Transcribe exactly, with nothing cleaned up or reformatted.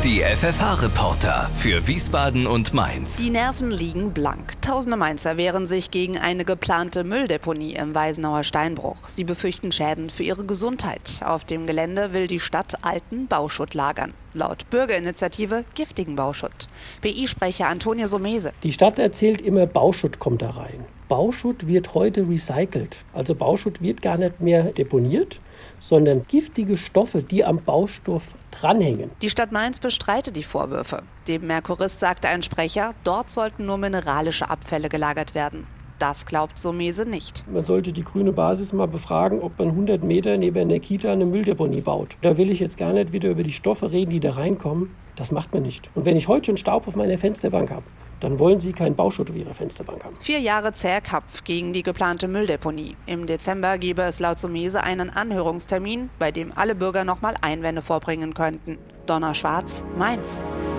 Die F F H-Reporter für Wiesbaden und Mainz. Die Nerven liegen blank. Tausende Mainzer wehren sich gegen eine geplante Mülldeponie im Weisenauer Steinbruch. Sie befürchten Schäden für ihre Gesundheit. Auf dem Gelände will die Stadt alten Bauschutt lagern. Laut Bürgerinitiative giftigen Bauschutt. P I-Sprecher Antonio Somese. Die Stadt erzählt immer, Bauschutt kommt da rein. Bauschutt wird heute recycelt. Also Bauschutt wird gar nicht mehr deponiert, sondern giftige Stoffe, die am Baustoff dranhängen. Die Stadt Mainz bestreitet die Vorwürfe. Dem Merkurist sagte ein Sprecher, dort sollten nur mineralische Abfälle gelagert werden. Das glaubt Somese nicht. Man sollte die grüne Basis mal befragen, ob man hundert Meter neben einer Kita eine Mülldeponie baut. Da will ich jetzt gar nicht wieder über die Stoffe reden, die da reinkommen. Das macht man nicht. Und wenn ich heute schon Staub auf meiner Fensterbank habe, dann wollen Sie keinen Bauschutt auf Ihrer Fensterbank haben. Vier Jahre zäher Kampf gegen die geplante Mülldeponie. Im Dezember gebe es laut Somese einen Anhörungstermin, bei dem alle Bürger nochmal Einwände vorbringen könnten. Donna Schwarz, Mainz.